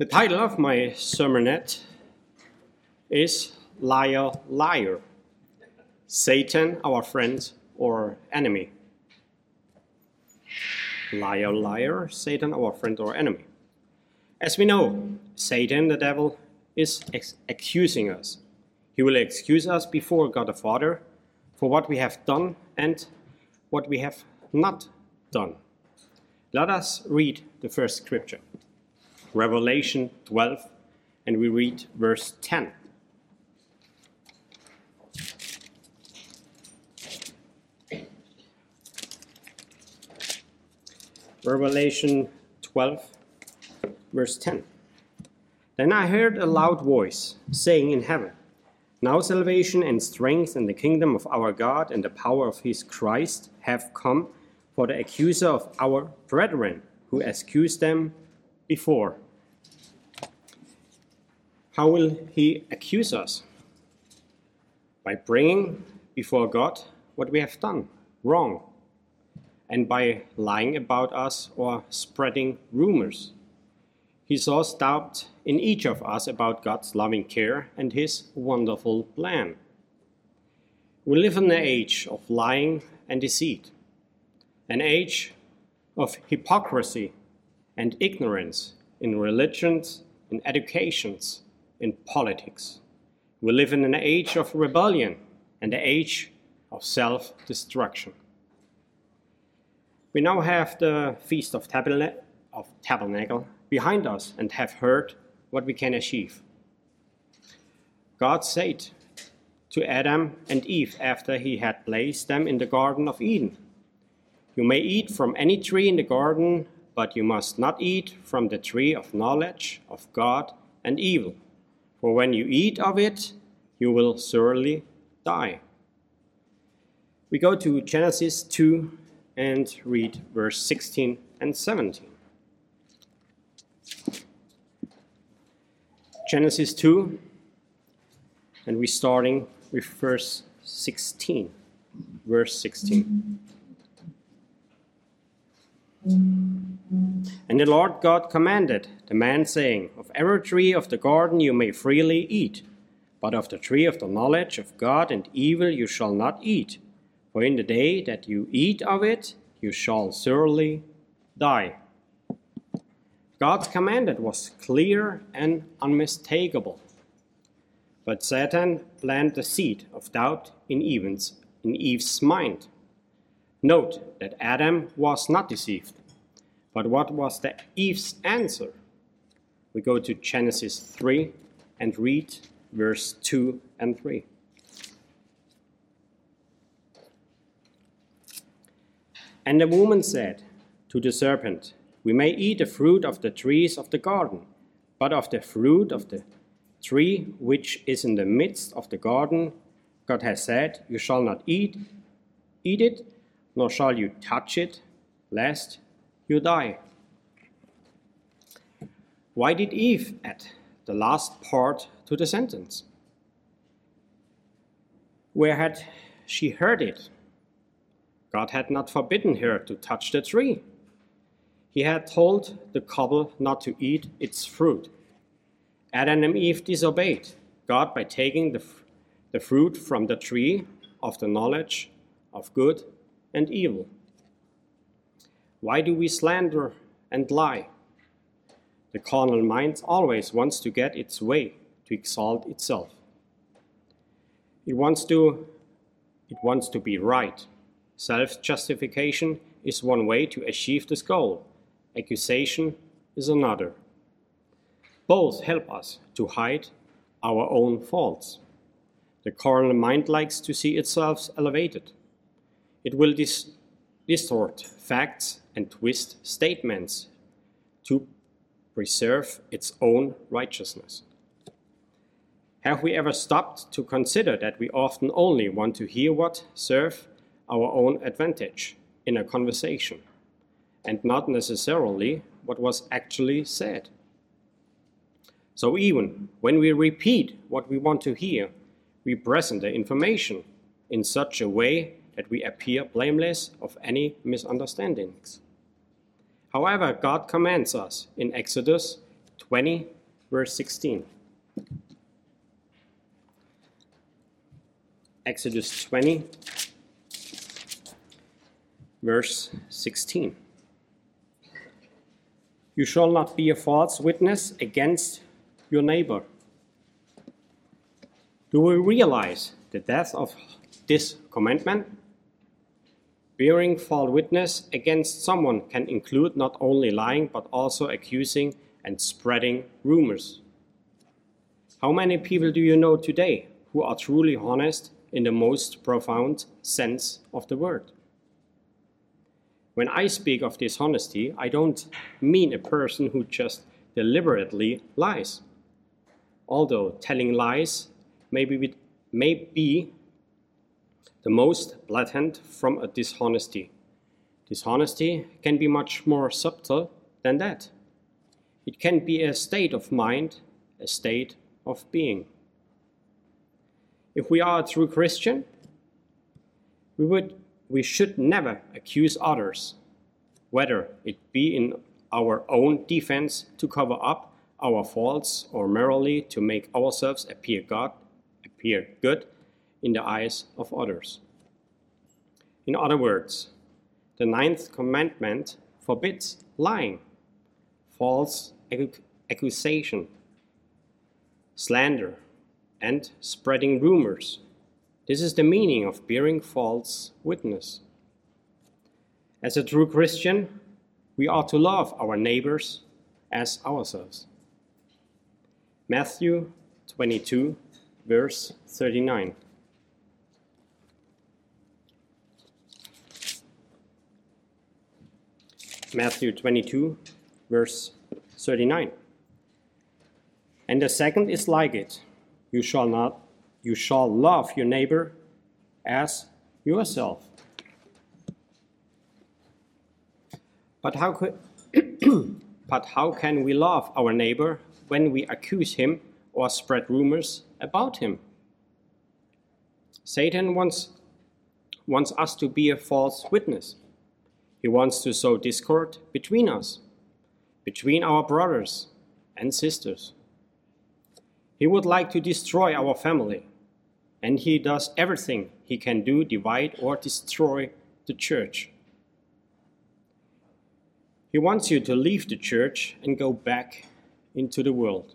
The title of my sermonette is Liar, Liar, Satan, our friend or enemy. Liar, liar, Satan, our friend or enemy. As we know, Satan, the devil, is accusing us. He will accuse us before God the Father for what we have done and what we have not done. Let us read the first scripture, Revelation 12, and we read verse 10. Revelation 12, verse 10. Then I heard a loud voice saying in heaven, "Now salvation and strength and the kingdom of our God and the power of his Christ have come, for the accuser of our brethren who accused them before." How will he accuse us? By bringing before God what we have done wrong, and by lying about us or spreading rumors. He sows doubt in each of us about God's loving care and his wonderful plan. We live in an age of lying and deceit, an age of hypocrisy and ignorance in religions, in educations, in politics. We live in an age of rebellion and an age of self-destruction. We now have the Feast of Tabernacle behind us and have heard what we can achieve. God said to Adam and Eve after he had placed them in the Garden of Eden, "You may eat from any tree in the garden, but you must not eat from the tree of knowledge of God and evil. For when you eat of it, you will surely die." We go to Genesis 2 and read verse 16 and 17. Genesis 2, and we're starting with verse 16. Verse 16. And the Lord God commanded the man, saying, "Of every tree of the garden you may freely eat, but of the tree of the knowledge of God and evil you shall not eat. For in the day that you eat of it, you shall surely die." God's command was clear and unmistakable. But Satan planted the seed of doubt in Eve's mind. Note that Adam was not deceived. But what was Eve's answer? We go to Genesis 3 and read verse 2 and 3. And the woman said to the serpent, "We may eat the fruit of the trees of the garden, but of the fruit of the tree which is in the midst of the garden, God has said, you shall not eat it, nor shall you touch it, lest you die." Why did Eve add the last part to the sentence? Where had she heard it? God had not forbidden her to touch the tree. He had told the couple not to eat its fruit. Adam and Eve disobeyed God by taking the fruit from the tree of the knowledge of good and evil. Why do we slander and lie? The carnal mind always wants to get its way, to exalt itself. It wants to be right. Self-justification is one way to achieve this goal. Accusation is another. Both help us to hide our own faults. The carnal mind likes to see itself elevated. It will distort facts and twist statements to preserve its own righteousness. Have we ever stopped to consider that we often only want to hear what serves our own advantage in a conversation, and not necessarily what was actually said? So even when we repeat what we want to hear, we present the information in such a way that we appear blameless of any misunderstandings. However, God commands us in Exodus 20, verse 16. Exodus 20, verse 16. You shall not be a false witness against your neighbor. Do we realize the depth of this commandment? Bearing false witness against someone can include not only lying, but also accusing and spreading rumors. How many people do you know today who are truly honest in the most profound sense of the word? When I speak of dishonesty, I don't mean a person who just deliberately lies. Although telling lies may be the most blatant from a dishonesty. Dishonesty can be much more subtle than that. It can be a state of mind, a state of being. If we are a true Christian, we should never accuse others, whether it be in our own defense to cover up our faults or merely to make ourselves appear good in the eyes of others. In other words, the 9th commandment forbids lying, false accusation, slander, and spreading rumors. This is the meaning of bearing false witness. As a true Christian, we are to love our neighbors as ourselves. Matthew 22, verse 39. Matthew 22, verse 39. And the second is like it. You shall love your neighbor as yourself. But how can we love our neighbor when we accuse him or spread rumors about him? Satan wants us to be a false witness. He wants to sow discord between us, between our brothers and sisters. He would like to destroy our family, and he does everything he can do to divide or destroy the church. He wants you to leave the church and go back into the world.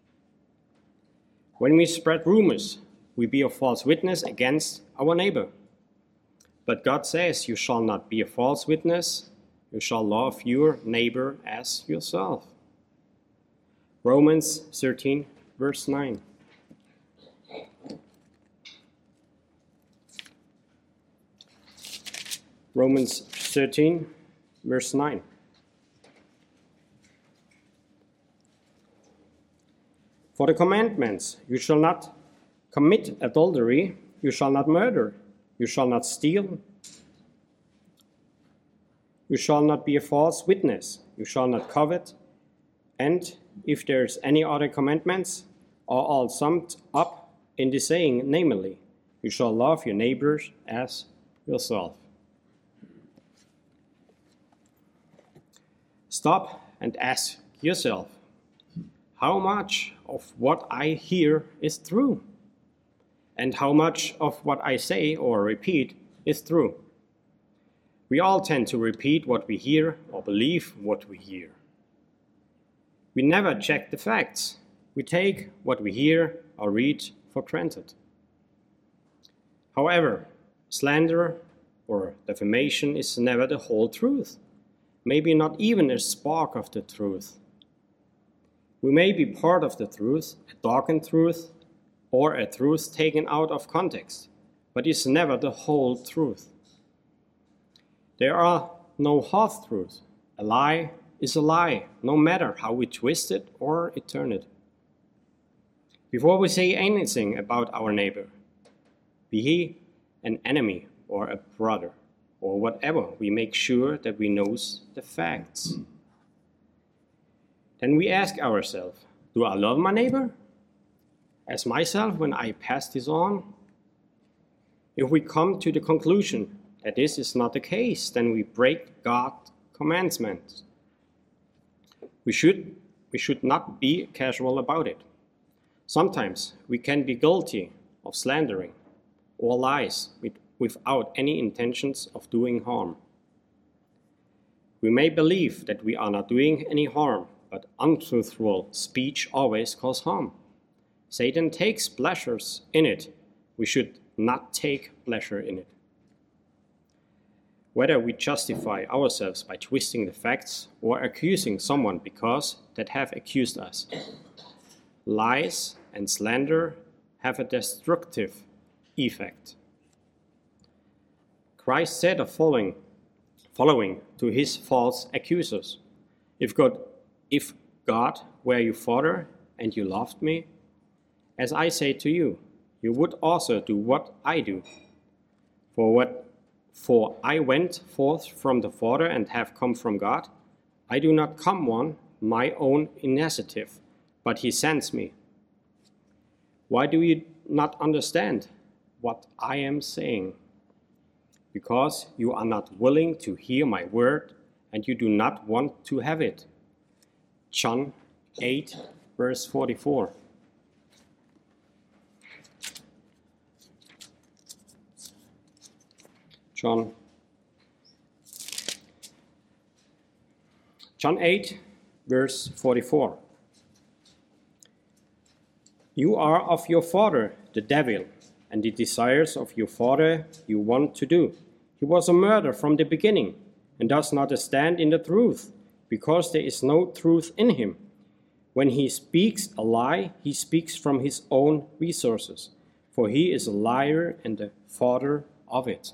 When we spread rumors, we be a false witness against our neighbor. But God says, you shall not be a false witness. You shall love your neighbor as yourself. Romans 13, verse 9. Romans 13, verse 9. For the commandments, you shall not commit adultery, you shall not murder, you shall not steal, you shall not be a false witness, you shall not covet, and if there's any other commandments, are all summed up in the saying, namely, you shall love your neighbors as yourself. Stop and ask yourself, how much of what I hear is true? And how much of what I say or repeat is true? We all tend to repeat what we hear or believe what we hear. We never check the facts. We take what we hear or read for granted. However, slander or defamation is never the whole truth, maybe not even a spark of the truth. We may be part of the truth, a darkened truth, or a truth taken out of context, but it's never the whole truth. There are no half-truths. A lie is a lie, no matter how we twist it or turn it. Before we say anything about our neighbor, be he an enemy or a brother, or whatever, we make sure that we know the facts. Then we ask ourselves, do I love my neighbor as myself when I pass this on? If we come to the conclusion that this is not the case, then we break God's commandments. We we should not be casual about it. Sometimes we can be guilty of slandering or lies without any intentions of doing harm. We may believe that we are not doing any harm, but untruthful speech always causes harm. Satan takes pleasures in it. We should not take pleasure in it. Whether we justify ourselves by twisting the facts or accusing someone because that have accused us, lies and slander have a destructive effect. Christ said the following to his false accusers, If God were your father and you loved me, as I say to you, you would also do what I do. For I went forth from the Father and have come from God. I do not come on my own initiative, but he sends me. Why do you not understand what I am saying? Because you are not willing to hear my word, and you do not want to have it. John 8, verse 44. John 8, verse 44. You are of your father, the devil, and the desires of your father you want to do. He was a murderer from the beginning, and does not stand in the truth, because there is no truth in him. When he speaks a lie, he speaks from his own resources, for he is a liar and the father of it.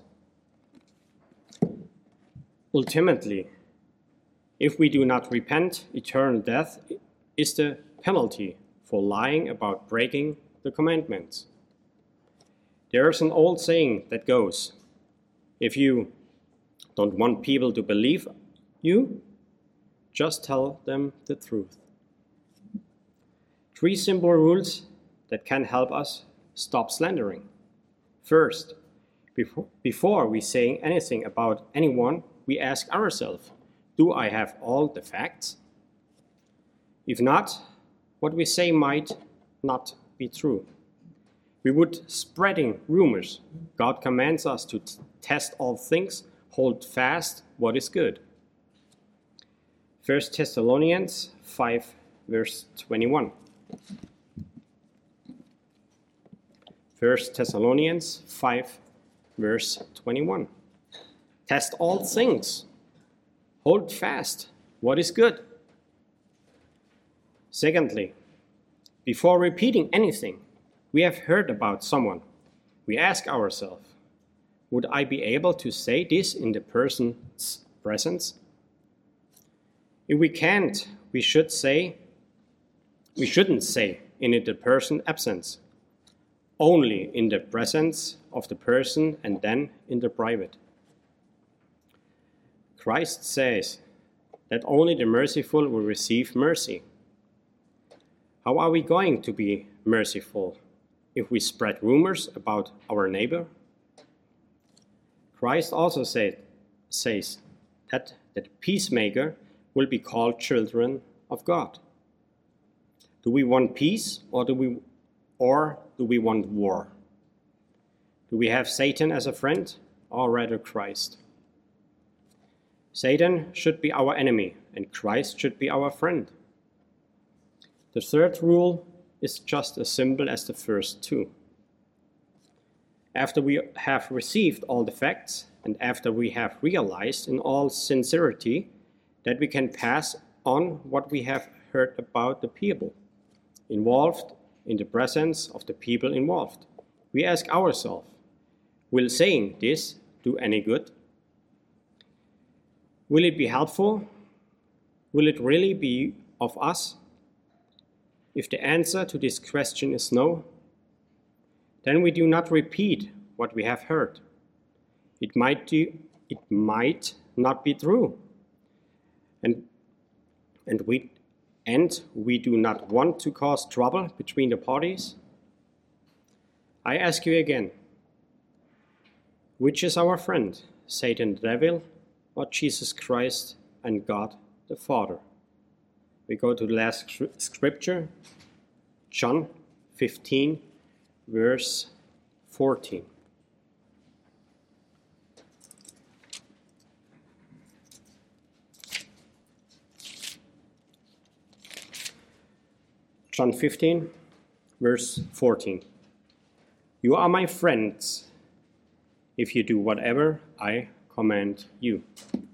Ultimately, if we do not repent, eternal death is the penalty for lying about breaking the commandments. There is an old saying that goes, if you don't want people to believe you, just tell them the truth. 3 simple rules that can help us stop slandering. First, before we say anything about anyone, we ask ourselves, do I have all the facts? If not, what we say might not be true. We would spreading rumors. God commands us to test all things, hold fast what is good. 1 Thessalonians 5, verse 21. 1 Thessalonians 5, verse 21. Test all things. Hold fast what is good. Secondly, before repeating anything we have heard about someone, we ask ourselves, would I be able to say this in the person's presence? If we can't, we shouldn't say in the person's absence, only in the presence of the person and then in the private. Christ says that only the merciful will receive mercy. How are we going to be merciful if we spread rumors about our neighbor? Christ also says that the peacemaker will be called children of God. Do we want peace or do we want war? Do we have Satan as a friend or rather Christ? Satan should be our enemy and Christ should be our friend. The third rule is just as simple as the first two. After we have received all the facts and after we have realized in all sincerity that we can pass on what we have heard about the people involved in the presence of the people involved, we ask ourselves, will saying this do any good? Will it be helpful? Will it really be of us? If the answer to this question is no, then we do not repeat what we have heard. It might not be true, and we do not want to cause trouble between the parties. I ask you again, which is our friend, Satan the devil, or Jesus Christ and God the Father? We go to the last scripture, John 15, verse 14. John 15, verse 14. You are my friends if you do whatever I command you.